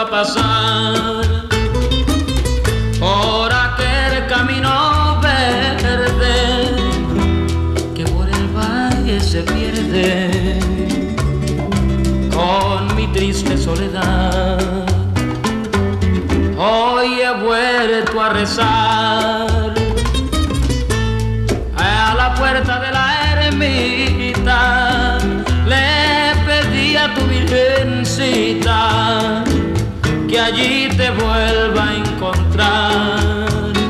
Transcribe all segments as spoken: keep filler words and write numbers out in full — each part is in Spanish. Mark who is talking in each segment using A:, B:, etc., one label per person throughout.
A: a pasar por aquel camino verde que por el valle se pierde con mi triste soledad. Hoy he vuelto a rezar a la puerta de la ermita, le pedí a tu virgencita que allí te vuelva a encontrar.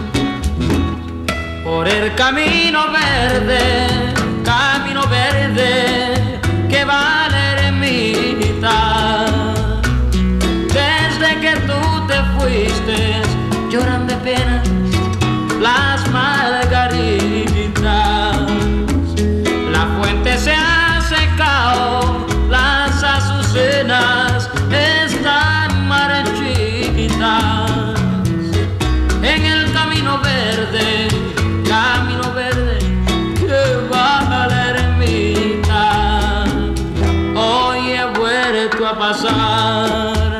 A: Por el camino verde, camino verde que va a la ermita, desde que tú te fuiste lloran de penas las margaritas. La fuente se ha secado, las azucenas están marchitas. En el camino verde, camino verde que va a la ermita, hoy he vuelto a pasar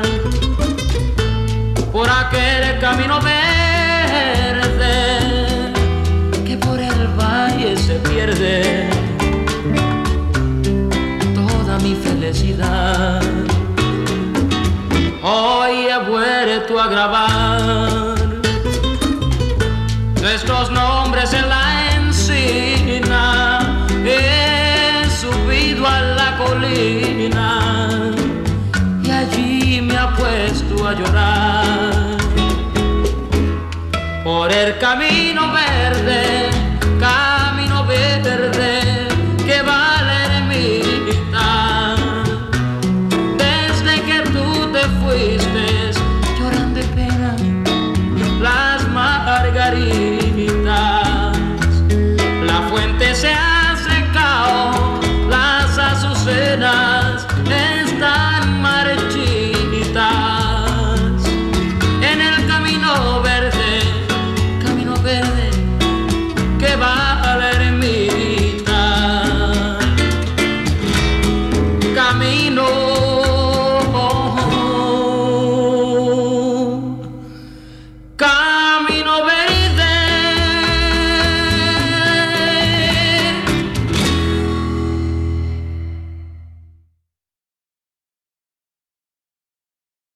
A: por aquel camino verde que por el valle se pierde toda mi felicidad. Hoy he vuelto a grabar nuestros nombres en la encina, he subido a la colina